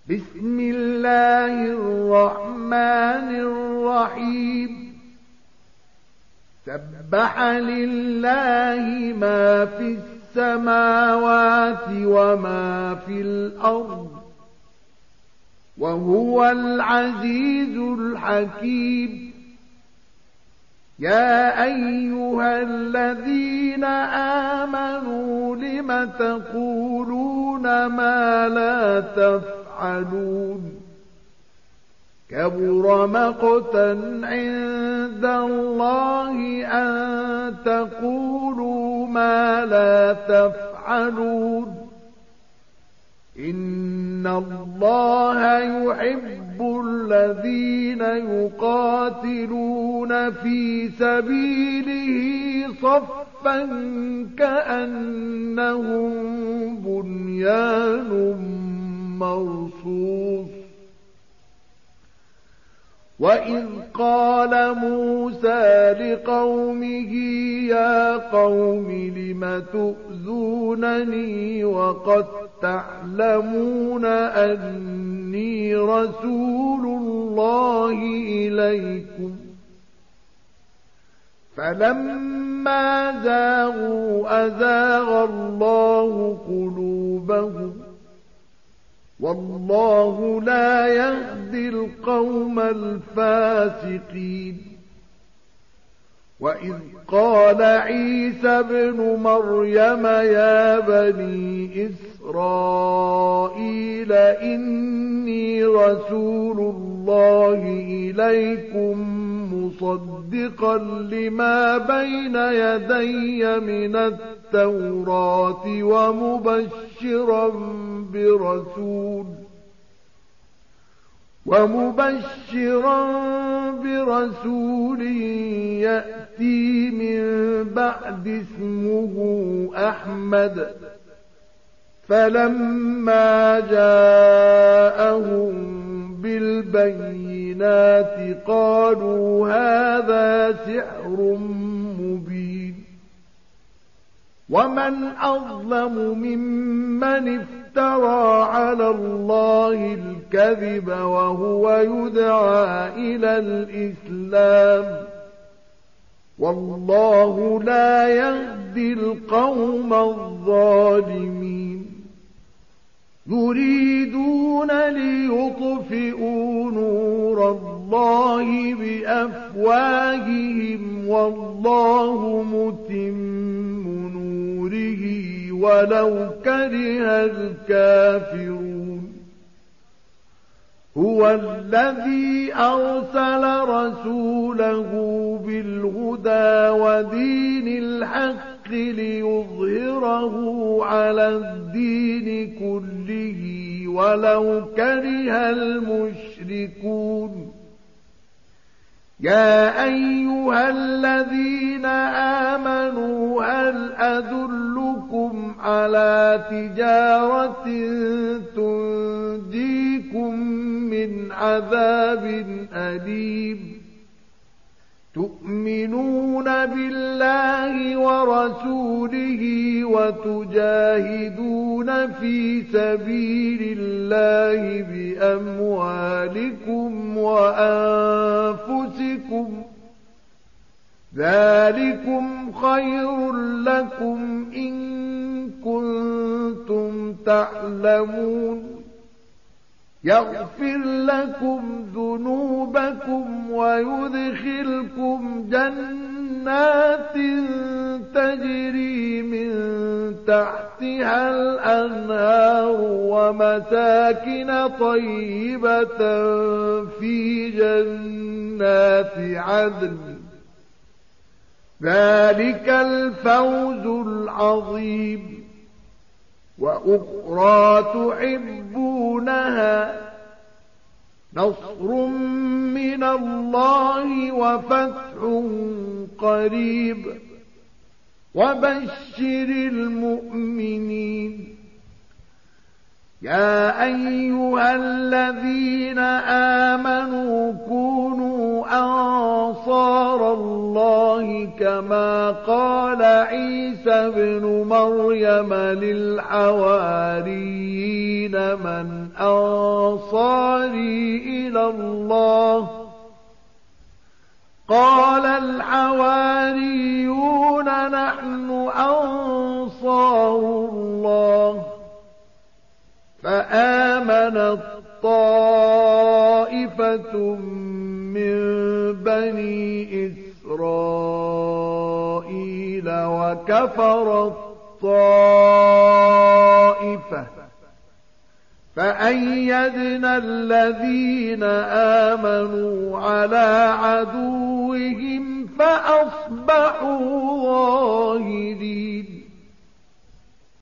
بسم الله الرحمن الرحيم سبح لله ما في السماوات وما في الأرض وهو العزيز الحكيم يا أيها الذين آمنوا لم تقولون ما لا تفعلون كبر مقتا عند الله أن تقولوا ما لا تفعلون إن الله يحب الذين يقاتلون في سبيله صفا كأنهم بنيان مرصوص وإذ قال موسى لقومه يا قوم لم تؤذونني وقد تعلمون أني رسول الله إليكم فلما زاغوا أزاغ الله قلوبهم والله لا يهدي القوم الفاسقين وإذ قال عيسى ابن مريم يا بني إسرائيل إني رسول الله إليكم مصدقا لما بين يدي من التوراة ومبشرا برسول يأتي من بعد اسمه أحمد فلما جاءهم بالبينات قالوا هذا سحر مبين ومن أظلم ممن افترى على الله الكذب وهو يدعى إلى الإسلام والله لا يهدي القوم الظالمين يريدون ليطفئوا نور الله بأفواههم والله متم نوره ولو كره الكافرون هو الذي أرسل رسوله بالهدى ودين الحق ليظهره على الدين كله ولو كره المشركون يا أيها الذين آمنوا هل أدلكم على تجارة تنجيكم من عذاب أليم تؤمنون بالله ورسوله وتجاهدون في سبيل الله بأموالكم وأنفسكم ذلكم خير لكم إن كنتم تعلمون يغفر لكم ذنوبكم ويدخلكم جنات تجري من تحتها الأنهار ومساكن طيبة في جنات عدن ذلك الفوز العظيم وأخرى تحبونها نصر من الله وفتح قريب وبشر المؤمنين يا أيها الذين آمنوا كونوا أنصار نصارى الله كما قال عيسى بن مريم للحواريين من أنصاري إلى الله قال الحواريون نحن أنصار الله فآمنت طائفة من بني إسرائيل وكفرت طائفة فأيدنا الذين آمنوا على عدوهم فأصبحوا ظاهرين